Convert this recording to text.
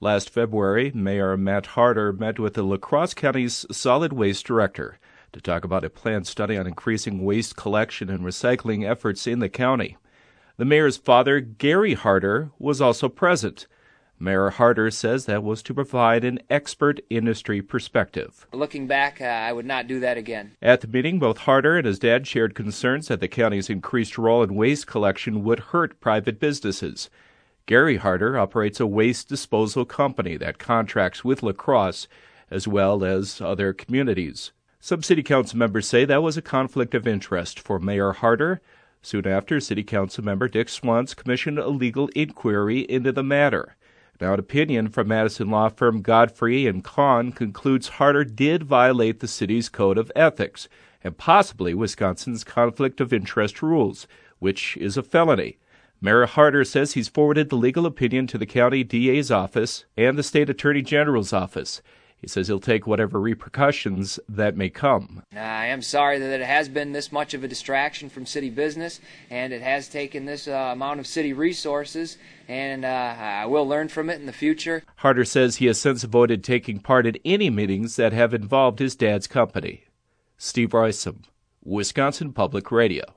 Last February, Mayor Matt Harder met with the La Crosse County's solid waste director to talk about a planned study on increasing waste collection and recycling efforts in the county. The mayor's father, Gary Harder, was also present. Mayor Harder says that was to provide an expert industry perspective. Looking back, I would not do that again. At the meeting, both Harder and his dad shared concerns that the county's increased role in waste collection would hurt private businesses. Gary Harder operates a waste disposal company that contracts with La Crosse as well as other communities. Some city council members say that was a conflict of interest for Mayor Harder. Soon after, city council member Dick Swans commissioned a legal inquiry into the matter. Now, an opinion from Madison law firm Godfrey & Kahn concludes Harder did violate the city's code of ethics and possibly Wisconsin's conflict of interest rules, which is a felony. Mayor Harder says he's forwarded the legal opinion to the county DA's office and the state attorney general's office. He says he'll take whatever repercussions that may come. I am sorry that it has been this much of a distraction from city business, and it has taken this amount of city resources, and I will learn from it in the future. Harder says he has since avoided taking part in any meetings that have involved his dad's company. Steve Roysum, Wisconsin Public Radio.